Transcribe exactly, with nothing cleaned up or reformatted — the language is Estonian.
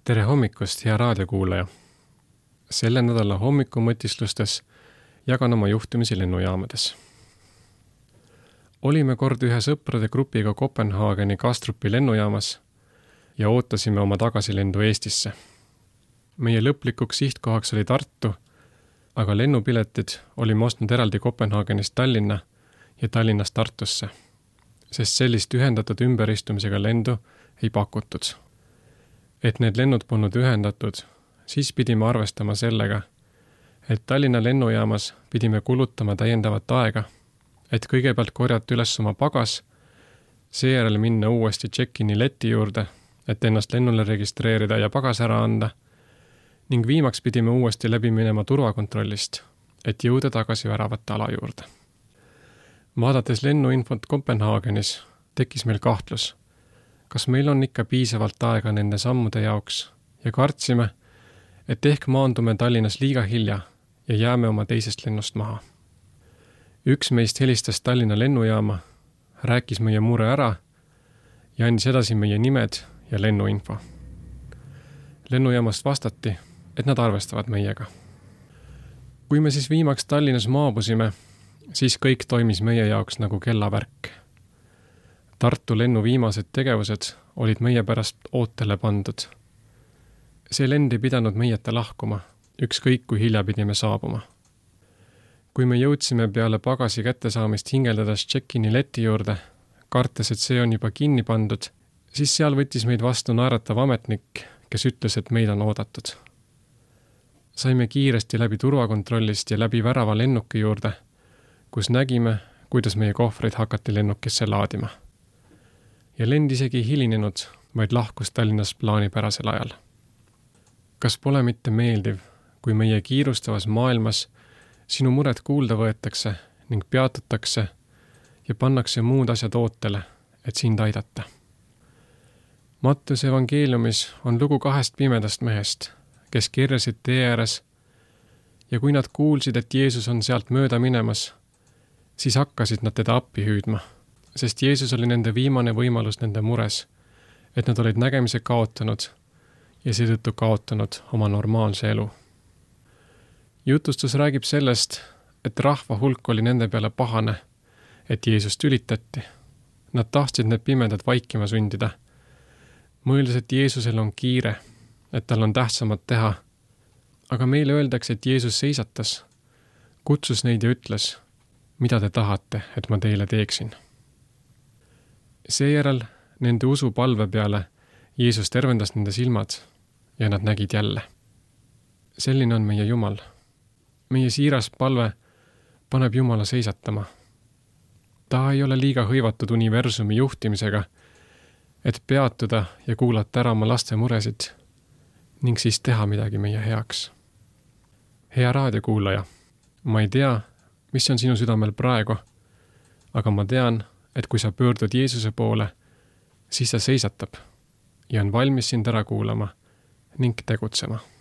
Tere hommikust, hea raadiokuulaja! Selle nädala hommikumõtislustes jagan oma juhtumisi lennujaamades. Olime kord ühe sõprade grupiga Kopenhaageni Kastrupi lennujaamas ja ootasime oma tagasilendu Eestisse. Meie lõplikuks sihtkohaks oli Tartu, aga lennupiletid olime ostnud eraldi Kopenhaagenist Tallinna ja Tallinnast Tartusse, sest sellist ühendatud ümberistumisega lendu ei pakutud. Et need lennud polnud ühendatud, siis pidime arvestama sellega, et Tallinna lennujaamas pidime kulutama täiendavat aega, et kõigepealt korjata üles oma pagas, seejärel minna uuesti check-in'i leti juurde, et ennast lennule registreerida ja pagas ära anda, ning viimaks pidime uuesti läbi minema turvakontrollist, et jõuda tagasi väravate ala juurde. Vaadates lennuinfot Kopenhaagenis tekkis meil kahtlus, kas meil on ikka piisavalt aega nende sammude jaoks ja kartsime, et ehk maandume Tallinnas liiga hilja ja jääme oma teisest lennust maha. Üks meist helistas Tallinna lennujaama, rääkis meie mure ära ja andis edasi meie nimed ja lennuinfo. Lennujaamast vastati, et nad arvestavad meiega. Kui me siis viimaks Tallinnas maabusime, siis kõik toimis meie jaoks nagu kellavärk. Tartu lennu viimased tegevused olid meie pärast ootele pandud. See lend ei pidanud meieta lahkuma, ükskõik kui hilja pidime saabuma. Kui me jõudsime peale pagasi kättesaamist hingeldades check-in'i leti juurde, kartes, et see on juba kinni pandud, siis seal võttis meid vastu naeratav ametnik, kes ütles, et meid on oodatud. Saime kiiresti läbi turvakontrollist ja läbi värava lennuki juurde, kus nägime, kuidas meie kohvreid hakati lennukisse laadima. Ja lend isegi hilinenud, vaid lahkus Tallinnas plaanipärasel ajal. Kas pole mitte meeldiv, kui meie kiirustavas maailmas sinu mured kuulda võetakse ning peatutakse ja pannakse muud asjad ootele, et sind aidata? Mattuse evangeeliumis on lugu kahest pimedast mehest, kes kerjasid tee ääres ja kui nad kuulsid, et Jeesus on sealt mööda minemas, siis hakkasid nad teda appi hüüdma, sest Jeesus oli nende viimane võimalus nende mures, et nad olid nägemise kaotanud ja seetõttu kaotanud oma normaalse elu. Jutustus räägib sellest, et rahva hulk oli nende peale pahane, et Jeesust ülitati. Nad tahtsid need pimedad vaikima sundida. Mõeldes, et Jeesusel on kiire, et tal on tähtsamad teha, aga meile öeldakse, et Jeesus seisatas, kutsus neid ja ütles, mida te tahate, et ma teile teeksin. Seejärel nende usu palve peale Jeesus tervendas nende silmad ja nad nägid jälle. Selline on meie Jumal. Meie siiras palve paneb Jumala seisatama. Ta ei ole liiga hõivatud universumi juhtimisega, et peatuda ja kuulata ära oma laste muresid ning siis teha midagi meie heaks. Hea raadiokuulaja, ma ei tea, mis on sinu südamel praegu, aga ma tean, et kui sa pöördud Jeesuse poole, siis ta seisatab ja on valmis sind ära kuulama ning tegutsema.